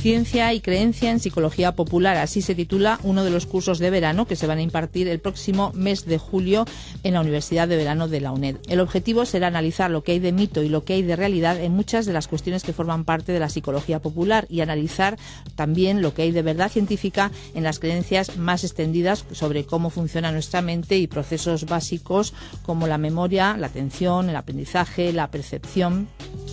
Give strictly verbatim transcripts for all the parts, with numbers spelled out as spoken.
Ciencia y creencia en psicología popular. Así se titula uno de los cursos de verano que se van a impartir el próximo mes de julio en la Universidad de Verano de la UNED. El objetivo será analizar lo que hay de mito y lo que hay de realidad en muchas de las cuestiones que forman parte de la psicología popular y analizar también lo que hay de verdad científica en las creencias más extendidas sobre cómo funciona nuestra mente y procesos básicos como la memoria, la atención, el aprendizaje, la percepción.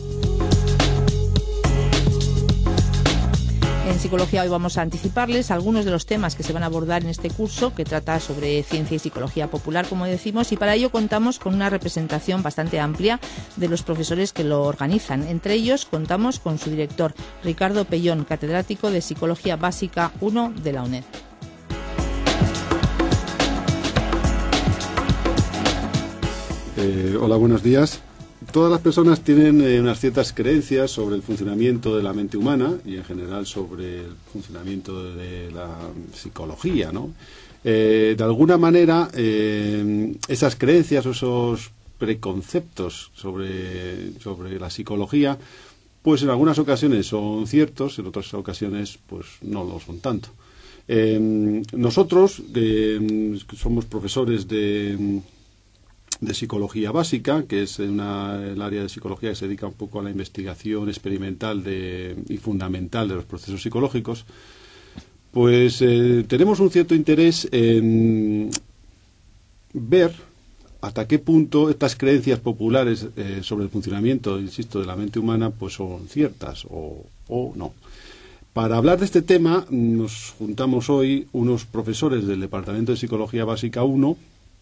En psicología hoy vamos a anticiparles algunos de los temas que se van a abordar en este curso, que trata sobre ciencia y psicología popular, como decimos, y para ello contamos con una representación bastante amplia de los profesores que lo organizan. Entre ellos contamos con su director, Ricardo Pellón, catedrático de Psicología Básica uno de la UNED. Eh, hola, buenos días. Todas las personas tienen eh, unas ciertas creencias sobre el funcionamiento de la mente humana y en general sobre el funcionamiento de la psicología, ¿no? Eh, de alguna manera, eh, esas creencias o esos preconceptos sobre, sobre la psicología, pues en algunas ocasiones son ciertos, en otras ocasiones pues no lo son tanto. Eh, nosotros, eh, somos profesores de... de psicología básica, que es una, el área de psicología que se dedica un poco a la investigación experimental de, y fundamental de los procesos psicológicos, pues eh, tenemos un cierto interés en ver hasta qué punto estas creencias populares eh, sobre el funcionamiento, insisto, de la mente humana, pues son ciertas o, o no. Para hablar de este tema nos juntamos hoy unos profesores del Departamento de Psicología Básica uno,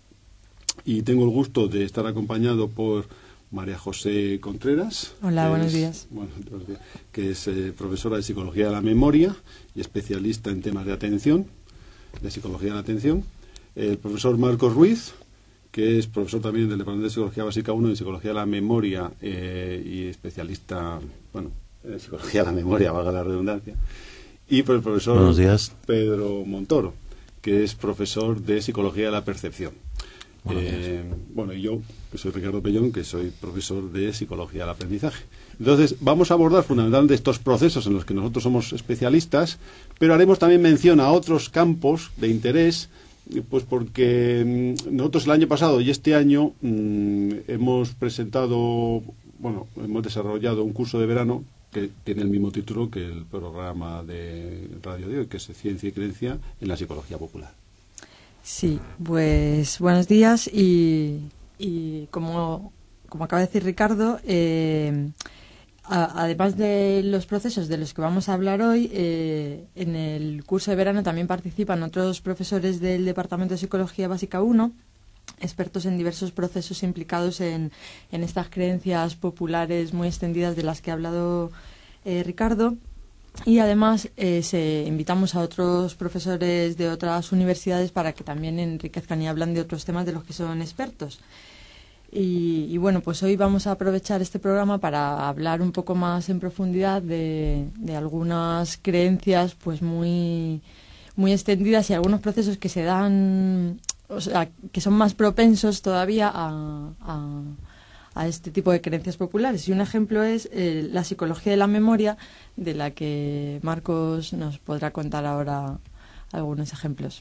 y tengo el gusto de estar acompañado por María José Contreras. Hola, buenos días. Bueno, buenos días. Que es eh, profesora de Psicología de la Memoria y especialista en temas de atención, de Psicología de la Atención. El profesor Marcos Ruiz, que es profesor también del Departamento de Psicología Básica uno y Psicología de la Memoria eh, y especialista, bueno, en Psicología de la Memoria, valga la redundancia. Y por el profesor buenos días. Pedro Montoro, que es profesor de Psicología de la Percepción. Eh, bueno, y yo, que soy Ricardo Pellón, que soy profesor de Psicología del Aprendizaje. Entonces, vamos a abordar fundamentalmente estos procesos en los que nosotros somos especialistas, pero haremos también mención a otros campos de interés, pues porque mmm, nosotros el año pasado y este año mmm, hemos presentado, bueno, hemos desarrollado un curso de verano que tiene el mismo título que el programa de radio de hoy, que es Ciencia y creencia en la psicología popular. Sí, pues buenos días y, y como, como acaba de decir Ricardo, eh, a, además de los procesos de los que vamos a hablar hoy, eh, en el curso de verano también participan otros profesores del Departamento de Psicología Básica uno, expertos en diversos procesos implicados en, en estas creencias populares muy extendidas de las que ha hablado eh, Ricardo. Y además eh, se, invitamos a otros profesores de otras universidades para que también enriquezcan y hablan de otros temas de los que son expertos. Y, y bueno, pues hoy vamos a aprovechar este programa para hablar un poco más en profundidad de, de algunas creencias pues muy, muy extendidas y algunos procesos que se dan, o sea, que son más propensos todavía a... a a este tipo de creencias populares. Y un ejemplo es eh, la psicología de la memoria, de la que Marcos nos podrá contar ahora algunos ejemplos.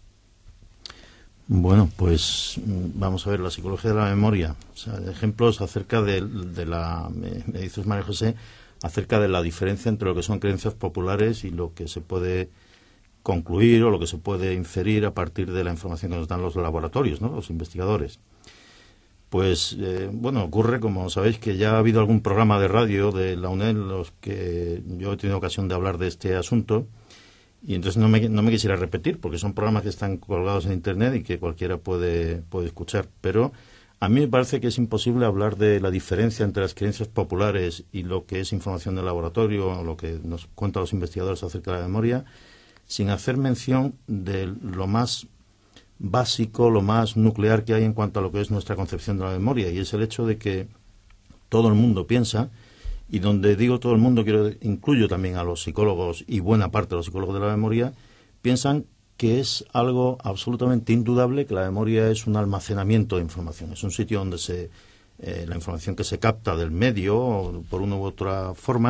Bueno, pues vamos a ver la psicología de la memoria. O sea, ejemplos acerca de, de la... Me, me dices, María José, acerca de la diferencia entre lo que son creencias populares y lo que se puede concluir o lo que se puede inferir a partir de la información que nos dan los laboratorios, ¿no?, los investigadores. Pues, eh, bueno, ocurre, como sabéis, que ya ha habido algún programa de radio de la UNED en los que yo he tenido ocasión de hablar de este asunto y entonces no me, no me quisiera repetir porque son programas que están colgados en Internet y que cualquiera puede, puede escuchar. Pero a mí me parece que es imposible hablar de la diferencia entre las creencias populares y lo que es información del laboratorio o lo que nos cuentan los investigadores acerca de la memoria sin hacer mención de lo más básico, lo más nuclear que hay en cuanto a lo que es nuestra concepción de la memoria, y es el hecho de que todo el mundo piensa, y donde digo todo el mundo quiero incluyo también a los psicólogos y buena parte de los psicólogos de la memoria, piensan que es algo absolutamente indudable que la memoria es un almacenamiento de información, es un sitio donde se eh, la información que se capta del medio, o por una u otra forma,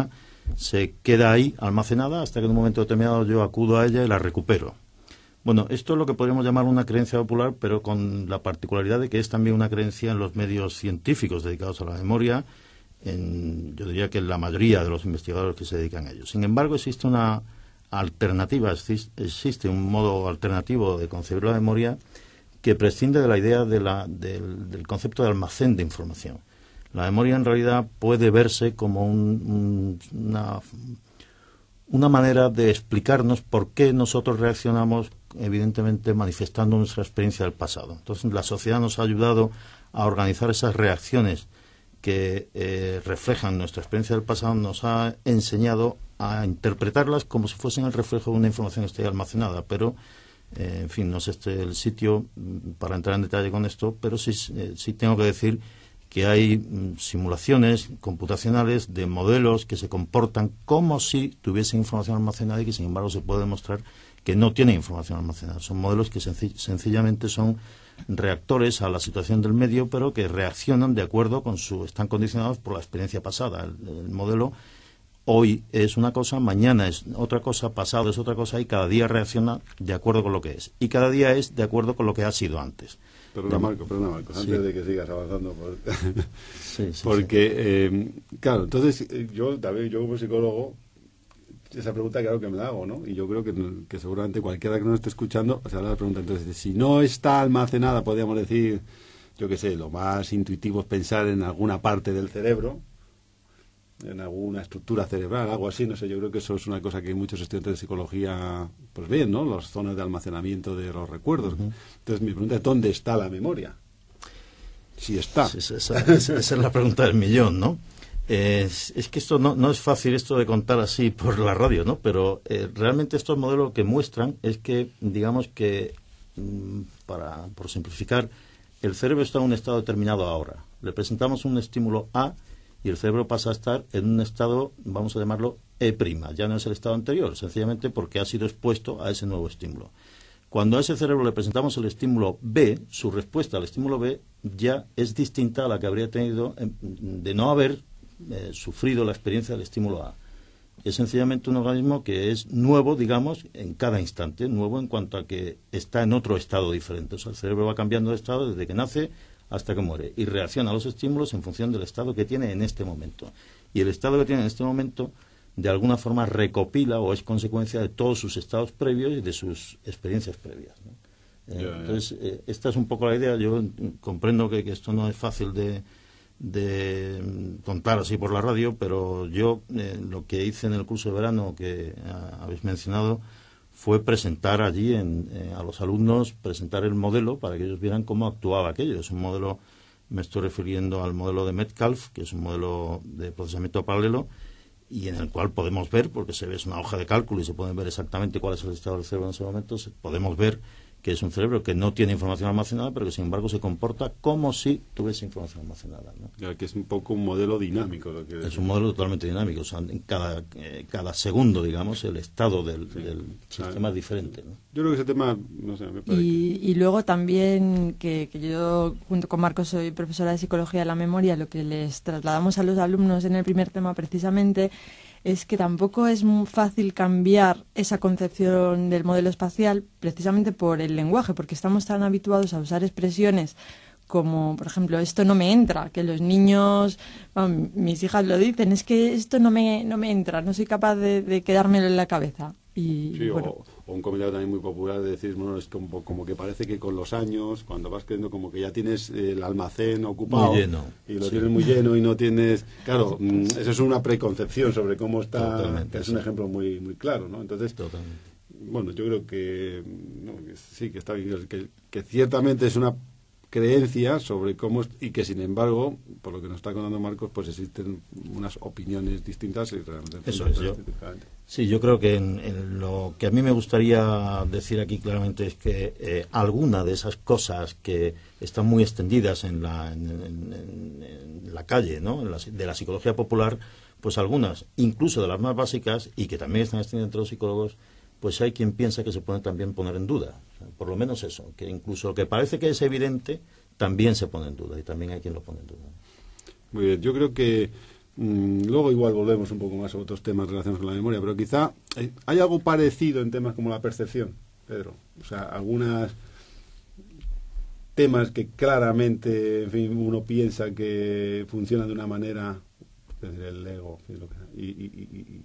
se queda ahí almacenada hasta que en un momento determinado yo acudo a ella y la recupero. Bueno, esto es lo que podríamos llamar una creencia popular, pero con la particularidad de que es también una creencia en los medios científicos dedicados a la memoria, en, yo diría que en la mayoría de los investigadores que se dedican a ello. Sin embargo, existe una alternativa, existe un modo alternativo de concebir la memoria que prescinde de la idea de la, del, del concepto de almacén de información. La memoria en realidad puede verse como un, un, una, una manera de explicarnos por qué nosotros reaccionamos, evidentemente manifestando nuestra experiencia del pasado. Entonces la sociedad nos ha ayudado a organizar esas reacciones que eh, reflejan nuestra experiencia del pasado, nos ha enseñado a interpretarlas como si fuesen el reflejo de una información que esté almacenada, pero eh, en fin, no es este el sitio para entrar en detalle con esto, pero sí, eh, sí tengo que decir que hay mm, simulaciones computacionales de modelos que se comportan como si tuviesen información almacenada y que sin embargo se puede demostrar que no tienen información almacenada. Son modelos que senc- sencillamente son reactores a la situación del medio, pero que reaccionan de acuerdo con su... están condicionados por la experiencia pasada. El, el modelo hoy es una cosa, mañana es otra cosa, pasado es otra cosa, y cada día reacciona de acuerdo con lo que es. Y cada día es de acuerdo con lo que ha sido antes. Perdona, Marco, perdona, Marco, sí. antes de que sigas avanzando. Por... sí, sí, Porque, sí. Eh, claro, entonces, yo también, yo como psicólogo, esa pregunta claro que me la hago, ¿no? Y yo creo que, que seguramente cualquiera que nos esté escuchando se hará la pregunta. Entonces, si no está almacenada, podríamos decir, yo qué sé, lo más intuitivo es pensar en alguna parte del cerebro, en alguna estructura cerebral, algo así, no sé, yo creo que eso es una cosa que muchos estudiantes de psicología pues ven, ¿no? Las zonas de almacenamiento de los recuerdos. Uh-huh. Entonces mi pregunta es, ¿dónde está la memoria? Si está. Sí, esa, esa, esa es la pregunta del millón, ¿no? Eh, es, es que esto no, no es fácil esto de contar así por la radio, ¿no? Pero eh, realmente estos modelos lo que muestran es que, digamos que, mm, para por simplificar, el cerebro está en un estado determinado ahora. Le presentamos un estímulo A y el cerebro pasa a estar en un estado, vamos a llamarlo E', ya no es el estado anterior, sencillamente porque ha sido expuesto a ese nuevo estímulo. Cuando a ese cerebro le presentamos el estímulo B, su respuesta al estímulo B ya es distinta a la que habría tenido de no haber eh, sufrido la experiencia del estímulo A. Es sencillamente un organismo que es nuevo, digamos, en cada instante, nuevo en cuanto a que está en otro estado diferente. O sea, el cerebro va cambiando de estado desde que nace hasta que muere y reacciona a los estímulos en función del estado que tiene en este momento. Y el estado que tiene en este momento, de alguna forma, recopila o es consecuencia de todos sus estados previos y de sus experiencias previas, ¿no? Eh, yeah, entonces, yeah. Eh, esta es un poco la idea. Yo comprendo que, que esto no es fácil de, de contar así por la radio, pero yo eh, lo que hice en el curso de verano que a, habéis mencionado fue presentar allí en, eh, a los alumnos, presentar el modelo para que ellos vieran cómo actuaba aquello. Es un modelo, me estoy refiriendo al modelo de Metcalfe, que es un modelo de procesamiento paralelo, y en el cual podemos ver, porque se ve es una hoja de cálculo y se pueden ver exactamente cuál es el estado del cerebro en ese momento, podemos ver que es un cerebro que no tiene información almacenada, pero que sin embargo se comporta como si tuviese información almacenada, ¿no? Claro, que es un poco un modelo dinámico. Lo que es un modelo totalmente dinámico. O sea, en cada, eh, cada segundo, digamos, el estado del, sí, del sistema claro. es diferente, ¿no? Yo creo que ese tema, no sé, me parece. Y, y luego también, que, que yo, junto con Marcos, soy profesora de Psicología de la Memoria, lo que les trasladamos a los alumnos en el primer tema precisamente es que tampoco es muy fácil cambiar esa concepción del modelo espacial precisamente por el lenguaje, porque estamos tan habituados a usar expresiones como, por ejemplo, esto no me entra, que los niños, bueno, mis hijas lo dicen, es que esto no me, no me entra, no soy capaz de, de quedármelo en la cabeza. Y, sí, bueno. o, o un comentario también muy popular de decir, bueno, es como, como que parece que con los años, cuando vas creciendo, como que ya tienes el almacén ocupado. Muy lleno. Y lo sí. tienes muy lleno y no tienes... Claro, eso es una preconcepción sobre cómo está... Totalmente, que es sí. un ejemplo muy muy claro, ¿no? Entonces, Totalmente. bueno, yo creo que, no, que sí, que está bien, que, que ciertamente es una creencia sobre cómo y que sin embargo, por lo que nos está contando Marcos, pues existen unas opiniones distintas y realmente eso es yo sí yo creo que en, en lo que a mí me gustaría decir aquí claramente es que eh, alguna de esas cosas que están muy extendidas en la en, en, en la calle, ¿no? En la, de la psicología popular, pues algunas, incluso de las más básicas y que también están extendidas entre los psicólogos, pues hay quien piensa que se pueden también poner en duda. O sea, por lo menos eso, que incluso lo que parece que es evidente también se pone en duda y también hay quien lo pone en duda. Muy bien, yo creo que Mm, luego igual volvemos un poco más a otros temas relacionados con la memoria, pero quizá hay, hay algo parecido en temas como la percepción, Pedro. O sea, algunos temas que claramente, en fin, uno piensa que funcionan de una manera, es decir, el ego, y, y, y, y,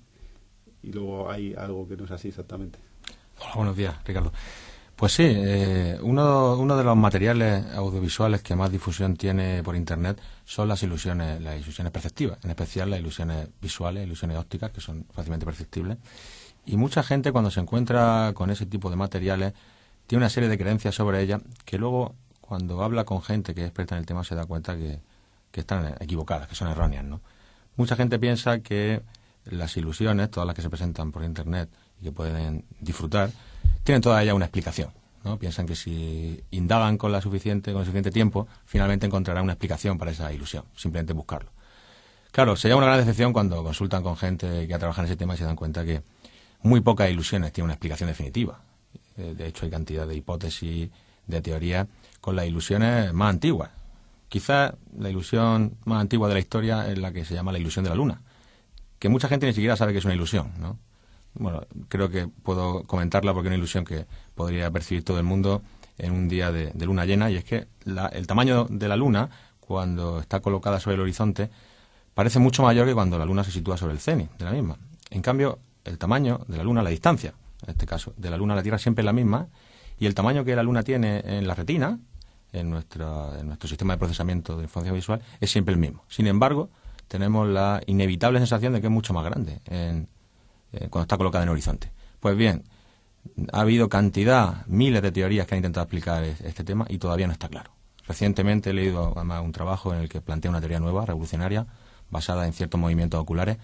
y luego hay algo que no es así exactamente. Hola, buenos días, Ricardo. Pues sí, eh, uno, uno de los materiales audiovisuales que más difusión tiene por Internet son las ilusiones, las ilusiones perceptivas, en especial las ilusiones visuales, ilusiones ópticas, que son fácilmente perceptibles. Y mucha gente, cuando se encuentra con ese tipo de materiales, tiene una serie de creencias sobre ellas que luego, cuando habla con gente que es experta en el tema, se da cuenta que, que están equivocadas, que son erróneas, ¿no? Mucha gente piensa que las ilusiones, todas las que se presentan por Internet y que pueden disfrutar, tienen toda ella una explicación, ¿no? Piensan que si indagan con la suficiente, con el suficiente tiempo, finalmente encontrarán una explicación para esa ilusión, simplemente buscarlo. Claro, se lleva una gran decepción cuando consultan con gente que ha trabajado en ese tema y se dan cuenta que muy pocas ilusiones tienen una explicación definitiva. Eh, de hecho, hay cantidad de hipótesis, de teorías con las ilusiones más antiguas. Quizás la ilusión más antigua de la historia es la que se llama la ilusión de la luna, que mucha gente ni siquiera sabe que es una ilusión, ¿no? Bueno, creo que puedo comentarla porque es una ilusión que podría percibir todo el mundo en un día de, de luna llena, y es que la, el tamaño de la luna, cuando está colocada sobre el horizonte, parece mucho mayor que cuando la luna se sitúa sobre el cenit de la misma. En cambio, el tamaño de la luna, la distancia, en este caso, de la luna a la Tierra siempre es la misma, y el tamaño que la luna tiene en la retina, en nuestro, en nuestro sistema de procesamiento de información visual, es siempre el mismo. Sin embargo, tenemos la inevitable sensación de que es mucho más grande en Eh, cuando está colocada en el horizonte. Pues bien, ha habido cantidad, miles de teorías que han intentado explicar este tema y todavía no está claro. Recientemente he leído además un trabajo en el que plantea una teoría nueva, revolucionaria, basada en ciertos movimientos oculares,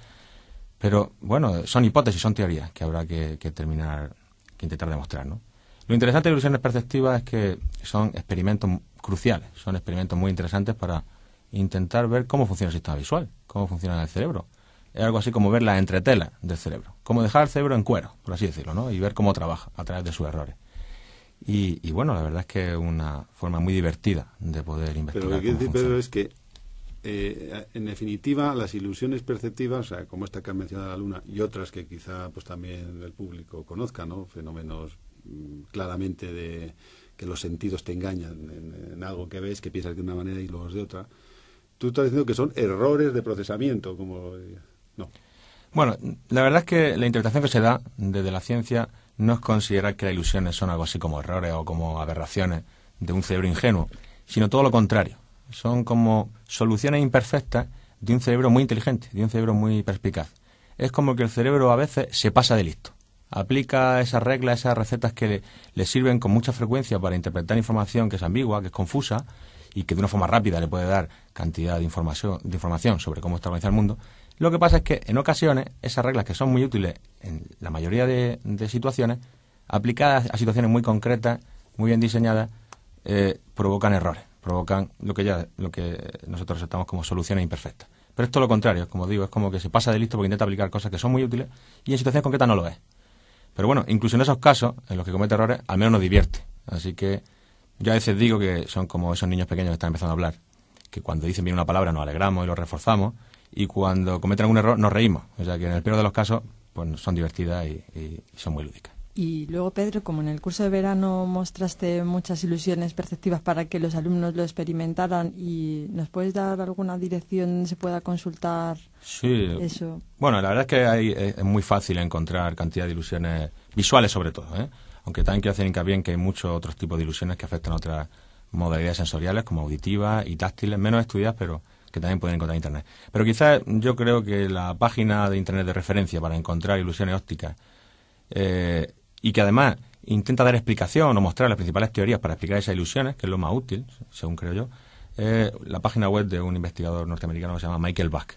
pero bueno, son hipótesis, son teorías que habrá que, que terminar, que intentar demostrar, ¿no? Lo interesante de ilusiones perceptivas es que son experimentos cruciales, son experimentos muy interesantes para intentar ver cómo funciona el sistema visual, cómo funciona el cerebro. Es algo así como ver las entretelas del cerebro, como dejar el cerebro en cuero, por así decirlo, ¿no? Y ver cómo trabaja a través de sus errores. Y, y bueno, la verdad es que es una forma muy divertida de poder investigar. Pero lo que quiero decir, Pedro, es que eh, en definitiva las ilusiones perceptivas, o sea, como esta que ha mencionado la luna y otras que quizá pues también el público conozca, ¿no? Fenómenos mmm, claramente de que los sentidos te engañan en, en algo que ves, que piensas de una manera y luego es de otra. Tú estás diciendo que son errores de procesamiento, como no. Bueno, la verdad es que la interpretación que se da desde la ciencia no es considerar que las ilusiones son algo así como errores o como aberraciones de un cerebro ingenuo, sino todo lo contrario. Son como soluciones imperfectas de un cerebro muy inteligente, de un cerebro muy perspicaz. Es como que el cerebro a veces se pasa de listo. Aplica esas reglas, esas recetas que le, le sirven con mucha frecuencia para interpretar información que es ambigua, que es confusa, y que de una forma rápida le puede dar cantidad de información, de información sobre cómo está organizado el mundo. Lo que pasa es que en ocasiones esas reglas, que son muy útiles en la mayoría de, de situaciones, aplicadas a situaciones muy concretas, muy bien diseñadas, eh, provocan errores, provocan lo que ya lo que nosotros aceptamos como soluciones imperfectas. Pero esto es lo contrario, como digo, es como que se pasa de listo porque intenta aplicar cosas que son muy útiles y en situaciones concretas no lo es. Pero bueno, incluso en esos casos, en los que comete errores, al menos nos divierte. Así que yo a veces digo que son como esos niños pequeños que están empezando a hablar, que cuando dicen bien una palabra nos alegramos y lo reforzamos, y cuando cometen algún error nos reímos. O sea que en el peor de los casos pues son divertidas y, y son muy lúdicas. Y luego, Pedro, como en el curso de verano mostraste muchas ilusiones perceptivas para que los alumnos lo experimentaran, ¿y nos puedes dar alguna dirección donde se pueda consultar sí. eso? Bueno, la verdad es que hay, es muy fácil encontrar cantidad de ilusiones visuales sobre todo, ¿eh? Aunque también quiero hacer hincapié en que hay muchos otros tipos de ilusiones que afectan a otras modalidades sensoriales como auditivas y táctiles, menos estudiadas, pero que también pueden encontrar en Internet. Pero quizás yo creo que la página de Internet de referencia para encontrar ilusiones ópticas eh, y que además intenta dar explicación o mostrar las principales teorías para explicar esas ilusiones, que es lo más útil, según creo yo, es la página web de un investigador norteamericano que se llama Michael Bach.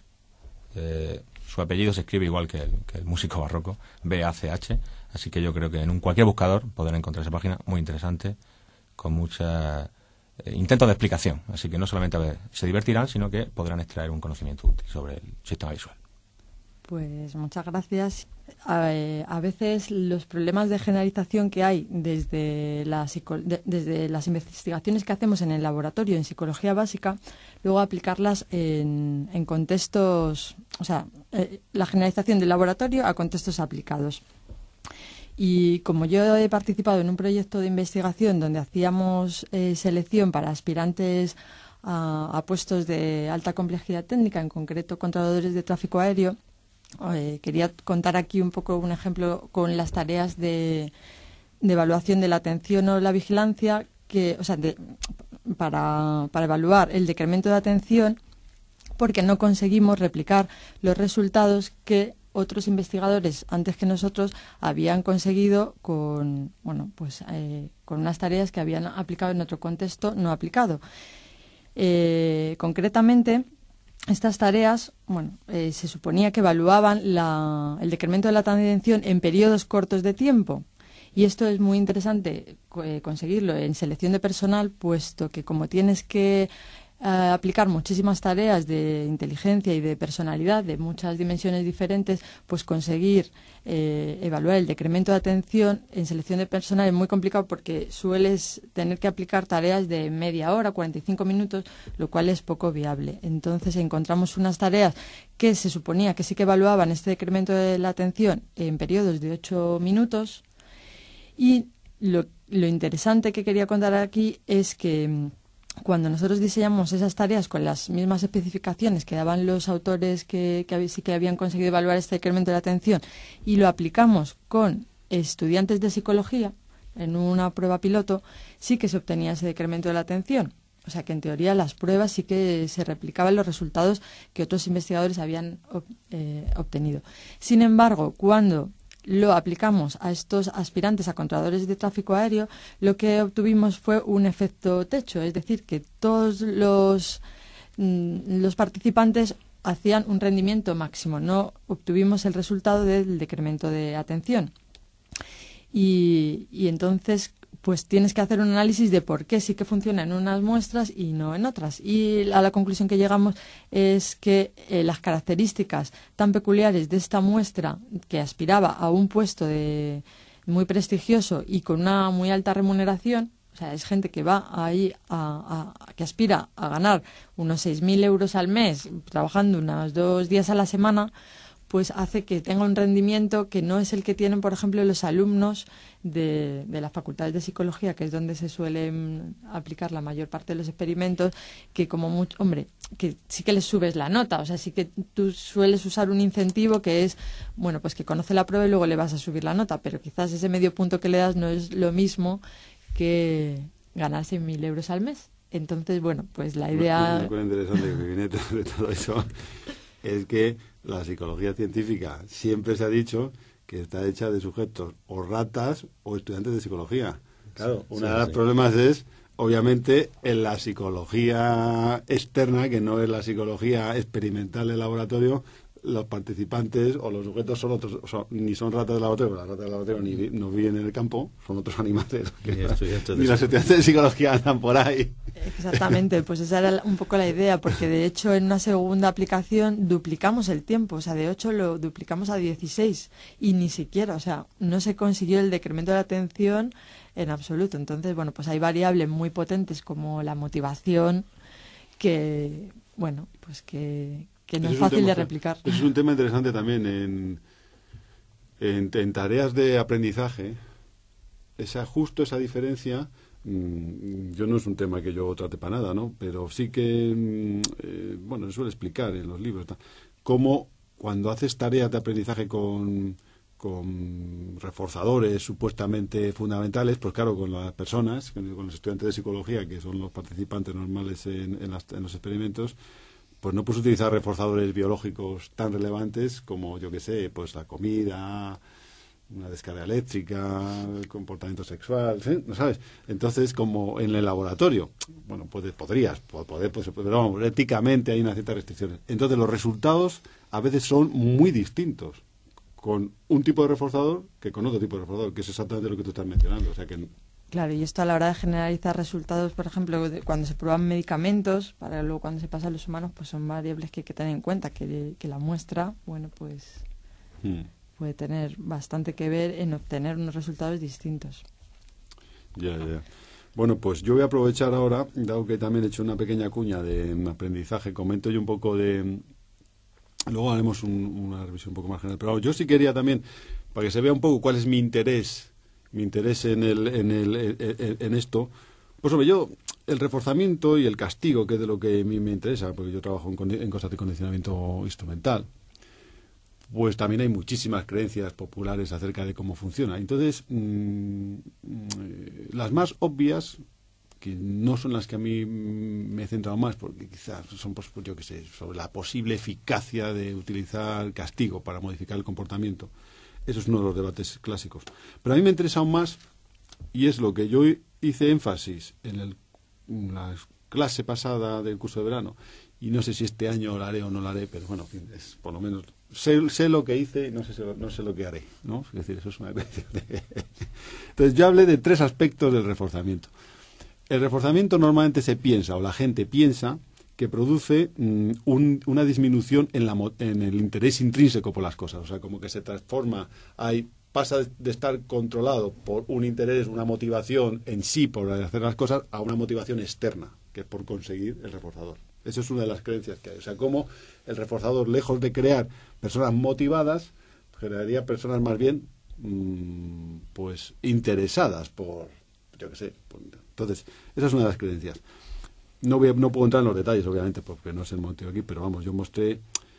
Eh, su apellido se escribe igual que el, que el músico barroco, B A C H, así que yo creo que en un cualquier buscador podrán encontrar esa página muy interesante, con mucha eh, intentos de explicación. Así que no solamente a ver, se divertirán, sino que podrán extraer un conocimiento útil sobre el sistema visual. Pues muchas gracias. A, a veces los problemas de generalización que hay desde, la psico, de, desde las investigaciones que hacemos en el laboratorio en psicología básica, luego aplicarlas en, en contextos, o sea, eh, la generalización del laboratorio a contextos aplicados. Y como yo he participado en un proyecto de investigación donde hacíamos eh, selección para aspirantes a, a puestos de alta complejidad técnica, en concreto controladores de tráfico aéreo, Eh, quería contar aquí un poco un ejemplo con las tareas de, de evaluación de la atención o la vigilancia, que, o sea, de, para, para evaluar el decremento de atención, porque no conseguimos replicar los resultados que otros investigadores antes que nosotros habían conseguido con, bueno, pues, eh, con unas tareas que habían aplicado en otro contexto no aplicado. Eh, concretamente, estas tareas, bueno, eh, se suponía que evaluaban la, el decremento de la atención en periodos cortos de tiempo. Y esto es muy interesante eh, conseguirlo en selección de personal, puesto que como tienes que eh, aplicar muchísimas tareas de inteligencia y de personalidad de muchas dimensiones diferentes, pues conseguir eh, evaluar el decremento de atención en selección de personal es muy complicado, porque sueles tener que aplicar tareas de media hora, cuarenta y cinco minutos, lo cual es poco viable. Entonces encontramos unas tareas que se suponía que sí que evaluaban este decremento de la atención en periodos de ocho minutos, y lo, lo interesante que quería contar aquí es que cuando nosotros diseñamos esas tareas con las mismas especificaciones que daban los autores que, que sí que habían conseguido evaluar este decremento de la atención, y lo aplicamos con estudiantes de psicología en una prueba piloto, sí que se obtenía ese decremento de la atención. O sea que en teoría las pruebas sí que se replicaban los resultados que otros investigadores habían eh, obtenido. Sin embargo, cuando lo aplicamos a estos aspirantes a controladores de tráfico aéreo, lo que obtuvimos fue un efecto techo, es decir, que todos los, los participantes hacían un rendimiento máximo, no obtuvimos el resultado del decremento de atención. Y, y entonces, pues tienes que hacer un análisis de por qué sí que funciona en unas muestras y no en otras. Y a la conclusión que llegamos es que eh, las características tan peculiares de esta muestra, que aspiraba a un puesto de muy prestigioso y con una muy alta remuneración, o sea, es gente que va ahí, a, a, que aspira a ganar unos seis mil euros al mes, trabajando unos dos días a la semana, pues hace que tenga un rendimiento que no es el que tienen, por ejemplo, los alumnos de, de las facultades de psicología, que es donde se suelen aplicar la mayor parte de los experimentos, que como mucho, hombre, que sí que les subes la nota, o sea, sí que tú sueles usar un incentivo que es, bueno, pues que conoce la prueba y luego le vas a subir la nota, pero quizás ese medio punto que le das no es lo mismo que ganar seis mil euros al mes. Entonces, bueno, pues la idea... Una cosa interesante que me viene de todo eso es que la psicología científica siempre se ha dicho que está hecha de sujetos o ratas o estudiantes de psicología. Claro, uno sí, de los sí. problemas es, obviamente, en la psicología externa, que no es la psicología experimental del laboratorio, los participantes o los sujetos son otros, o sea, ni son ratas de laboratorio, las ratas de laboratorio ni no viven en el campo, son otros animales. Que ni, estudiantes ni los estudiantes de psicología andan por ahí. Exactamente, pues esa era un poco la idea, porque de hecho en una segunda aplicación duplicamos el tiempo, o sea, de ocho lo duplicamos a dieciséis y ni siquiera, o sea, no se consiguió el decremento de la atención en absoluto. Entonces, bueno, pues hay variables muy potentes como la motivación que, bueno, pues que... que no es, es fácil tema, de replicar. Eso es un tema interesante también en, en, en tareas de aprendizaje. Esa, justo esa diferencia, mmm, yo no es un tema que yo trate para nada, ¿no? Pero sí que, mmm, eh, bueno, se suele explicar en los libros, ¿no? Cómo cuando haces tareas de aprendizaje con, con reforzadores supuestamente fundamentales, pues claro, con las personas, con, con los estudiantes de psicología, que son los participantes normales en, en, las, en los experimentos, pues no puedes utilizar reforzadores biológicos tan relevantes como, yo qué sé, pues la comida, una descarga eléctrica, el comportamiento sexual, ¿sí? ¿No sabes? Entonces, como en el laboratorio, bueno, puedes, podrías, poder, pues, pero vamos, éticamente hay una cierta restricciones. Entonces, los resultados a veces son muy distintos con un tipo de reforzador que con otro tipo de reforzador, que es exactamente lo que tú estás mencionando. O sea, que Claro, y esto a la hora de generalizar resultados, por ejemplo, de cuando se prueban medicamentos, para luego cuando se pasa a los humanos, pues son variables que hay que tener en cuenta, que, que la muestra, bueno, pues mm. puede tener bastante que ver en obtener unos resultados distintos. Ya, ya. Bueno, pues yo voy a aprovechar ahora, dado que también he hecho una pequeña cuña de aprendizaje, comento yo un poco de... Luego haremos un, una revisión un poco más general, pero yo sí quería también, para que se vea un poco cuál es mi interés mi interés en el, en el en, en esto, pues hombre, yo el reforzamiento y el castigo, que es de lo que a mí me interesa, porque yo trabajo en, en cosas de condicionamiento instrumental, pues también hay muchísimas creencias populares acerca de cómo funciona. Entonces, mmm, las más obvias, que no son las que a mí me he centrado más, porque quizás son, pues, yo qué sé, sobre la posible eficacia de utilizar castigo para modificar el comportamiento. Eso es uno de los debates clásicos. Pero a mí me interesa aún más, y es lo que yo hice énfasis en, el, en la clase pasada del curso de verano, y no sé si este año lo haré o no lo haré, pero bueno, es, por lo menos sé, sé lo que hice y no sé, no sé lo que haré, ¿no? Es decir, eso es una creencia. Entonces yo hablé de tres aspectos del reforzamiento. El reforzamiento normalmente se piensa, o la gente piensa, que produce mm, un, una disminución en, la, en el interés intrínseco por las cosas. O sea, como que se transforma, hay, pasa de estar controlado por un interés, una motivación en sí por hacer las cosas, a una motivación externa, que es por conseguir el reforzador. Esa es una de las creencias que hay. O sea, como el reforzador, lejos de crear personas motivadas, generaría personas más bien mmm, pues interesadas por, yo qué sé. Por, entonces, esa es una de las creencias. No, voy a, no puedo entrar en los detalles, obviamente, porque no es el motivo aquí, pero vamos, yo mostré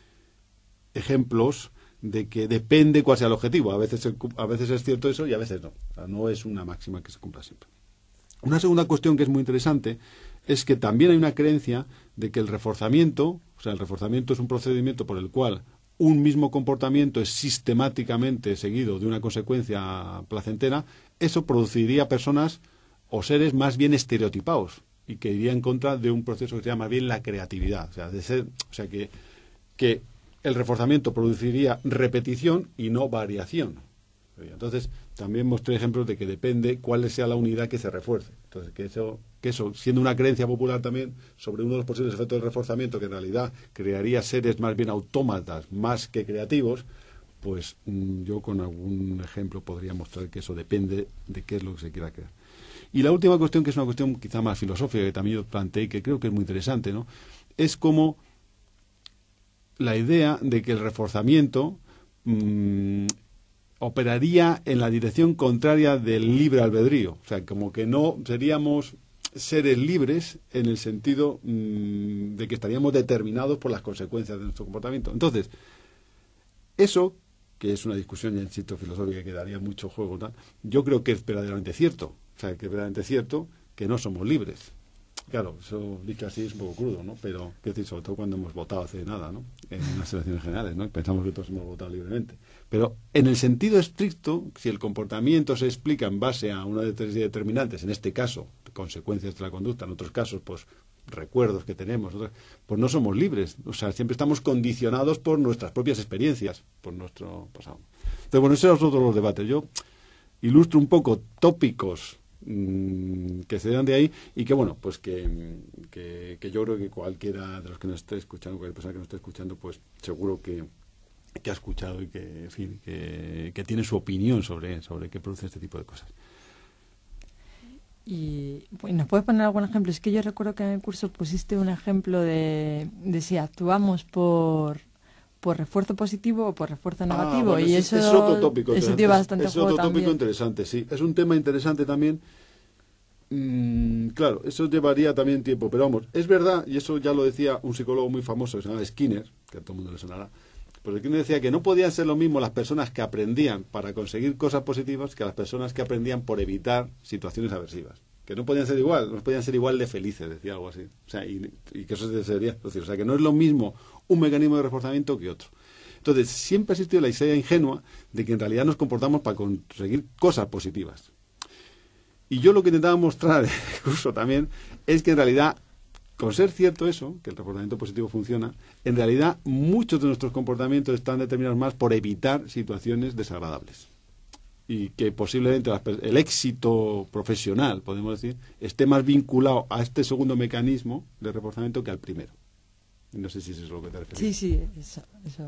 ejemplos de que depende cuál sea el objetivo. A veces, a veces es cierto eso y a veces no. O sea, no es una máxima que se cumpla siempre. Una segunda cuestión que es muy interesante es que también hay una creencia de que el reforzamiento, o sea, el reforzamiento es un procedimiento por el cual un mismo comportamiento es sistemáticamente seguido de una consecuencia placentera, eso produciría personas o seres más bien estereotipados, y que iría en contra de un proceso que se llama más bien la creatividad. O sea, de ser, o sea que, que el reforzamiento produciría repetición y no variación. Entonces, también mostré ejemplos de que depende cuál sea la unidad que se refuerce. Entonces, que eso, que eso, siendo una creencia popular también sobre uno de los posibles efectos del reforzamiento, que en realidad crearía seres más bien autómatas, más que creativos, pues mmm, yo con algún ejemplo podría mostrar que eso depende de qué es lo que se quiera crear. Y la última cuestión, que es una cuestión quizá más filosófica, que también yo planteé y que creo que es muy interesante, ¿no? Es como la idea de que el reforzamiento mmm, operaría en la dirección contraria del libre albedrío. O sea, como que no seríamos seres libres en el sentido mmm, de que estaríamos determinados por las consecuencias de nuestro comportamiento. Entonces, eso, que es una discusión, ya insisto, filosófica, que daría mucho juego, tal, yo creo que es verdaderamente cierto. O sea, que es verdaderamente cierto que no somos libres. Claro, eso dicho así es un poco crudo, ¿no? Pero, qué decir, sobre todo cuando hemos votado hace nada, ¿no? En unas elecciones generales, ¿no? Pensamos que todos hemos votado libremente. Pero, en el sentido estricto, si el comportamiento se explica en base a una de tres determinantes, en este caso, consecuencias de la conducta, en otros casos, pues, recuerdos que tenemos, pues no somos libres. O sea, siempre estamos condicionados por nuestras propias experiencias, por nuestro pasado. Entonces, bueno, esos son todos los debates. Yo ilustro un poco tópicos que se dan de ahí y que bueno, pues que, que, que yo creo que cualquiera de los que nos esté escuchando, cualquier persona que nos esté escuchando, pues seguro que, que ha escuchado y que, en fin, que, que tiene su opinión sobre, sobre qué produce este tipo de cosas. Y pues, ¿nos puedes poner algún ejemplo? Es que yo recuerdo que en el curso pusiste un ejemplo de, de si actuamos por por refuerzo positivo o por refuerzo negativo. Ah, bueno, y ese, eso es otro tópico eso tiene bastante es juego otro tópico también. interesante, sí. Es un tema interesante también. Mm, claro, eso llevaría también tiempo, pero vamos, es verdad, y eso ya lo decía un psicólogo muy famoso que se llama Skinner, que a todo el mundo le sonará, pero Skinner decía que no podían ser lo mismo las personas que aprendían para conseguir cosas positivas que las personas que aprendían por evitar situaciones aversivas. Que no podían ser igual, no podían ser igual de felices, decía algo así. O sea, y, y que eso sería, o sea, que no es lo mismo un mecanismo de reforzamiento que otro. Entonces, siempre ha existido la idea ingenua de que en realidad nos comportamos para conseguir cosas positivas. Y yo lo que intentaba mostrar en el curso también es que en realidad, con ser cierto eso, que el reforzamiento positivo funciona, en realidad muchos de nuestros comportamientos están determinados más por evitar situaciones desagradables. y que posiblemente las per- el éxito profesional, podemos decir, esté más vinculado a este segundo mecanismo de reforzamiento que al primero. No sé si eso es lo que te refieres. Sí, sí, eso, eso.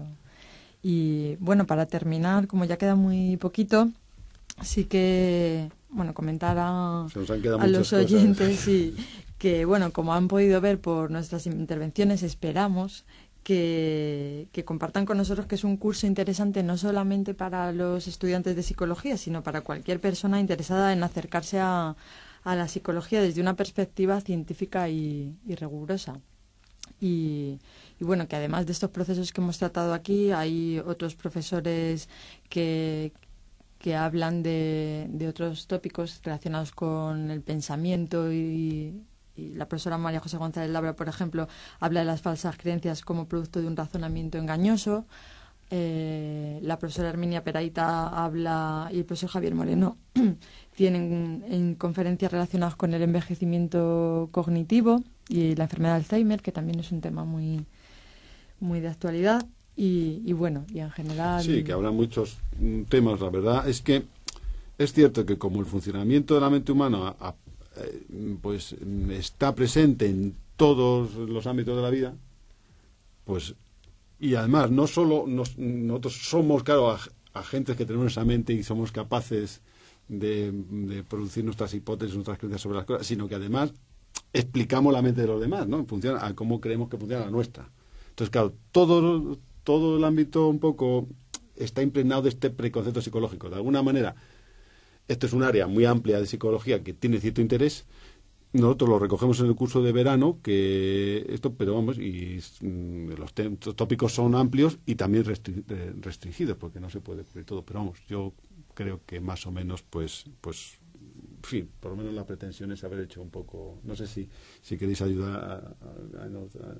Y bueno, para terminar, como ya queda muy poquito, sí que, bueno, comentar a, Se nos han quedado a los muchas cosas. oyentes sí, que, bueno, como han podido ver por nuestras intervenciones, esperamos que, que compartan con nosotros que es un curso interesante no solamente para los estudiantes de psicología, sino para cualquier persona interesada en acercarse a, a la psicología desde una perspectiva científica y, y rigurosa. Y, y bueno, que además de estos procesos que hemos tratado aquí, hay otros profesores que, que hablan de, de otros tópicos relacionados con el pensamiento y, y la profesora María José González Labra, por ejemplo, habla de las falsas creencias como producto de un razonamiento engañoso. Eh, la profesora Herminia Peraita habla, y el profesor Javier Moreno tienen en conferencias relacionadas con el envejecimiento cognitivo y la enfermedad de Alzheimer, que también es un tema muy muy de actualidad. Y, y bueno, y en general... Sí, que habrá muchos mm, temas. La verdad es que es cierto que como el funcionamiento de la mente humana a, eh, pues mm, está presente en todos los ámbitos de la vida, pues y además no solo nos, nosotros somos, claro, ag- agentes que tenemos esa mente y somos capaces de, de producir nuestras hipótesis, nuestras creencias sobre las cosas, sino que además explicamos la mente de los demás, ¿no? En función a cómo creemos que funciona la nuestra. Entonces, claro, todo, todo el ámbito un poco está impregnado de este preconcepto psicológico. De alguna manera, esto es un área muy amplia de psicología que tiene cierto interés. Nosotros lo recogemos en el curso de verano, que esto, pero vamos, y mm, los te- tópicos son amplios y también restri- eh, restringidos, porque no se puede cubrir todo. Pero vamos, yo creo que más o menos, pues, pues, en fin, por lo menos la pretensión es haber hecho un poco. No sé si, si queréis ayudar a, a- a-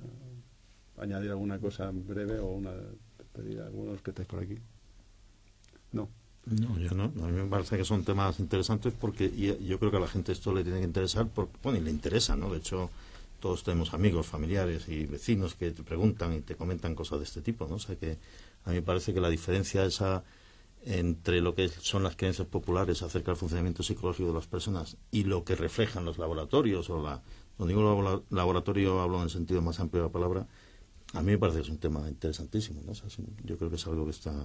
a añadir alguna cosa breve o una pedir a algunos que estáis por aquí. No. No, yo no. A mí me parece que son temas interesantes porque y- yo creo que a la gente esto le tiene que interesar, porque, bueno, y le interesa, ¿no? De hecho, todos tenemos amigos, familiares y vecinos que te preguntan y te comentan cosas de este tipo, ¿no? O sea que a mí me parece que la diferencia esa entre lo que son las creencias populares acerca del funcionamiento psicológico de las personas y lo que reflejan los laboratorios, o la, cuando digo labora- laboratorio hablo en el sentido más amplio de la palabra, a mí me parece que es un tema interesantísimo, ¿no? O sea, es un- yo creo que es algo que está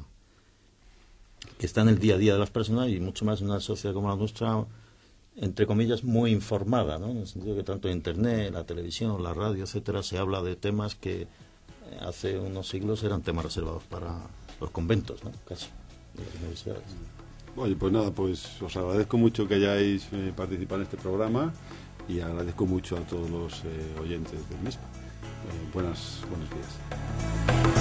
que está en el día a día de las personas y mucho más en una sociedad como la nuestra, entre comillas, muy informada, ¿no? En el sentido que tanto en Internet, la televisión, la radio, etcétera, se habla de temas que eh, hace unos siglos eran temas reservados para los conventos, ¿no? Casi, de las universidades. Oye, pues nada, pues os agradezco mucho que hayáis eh, participado en este programa y agradezco mucho a todos los eh, oyentes del mismo. Eh, buenas, buenos días.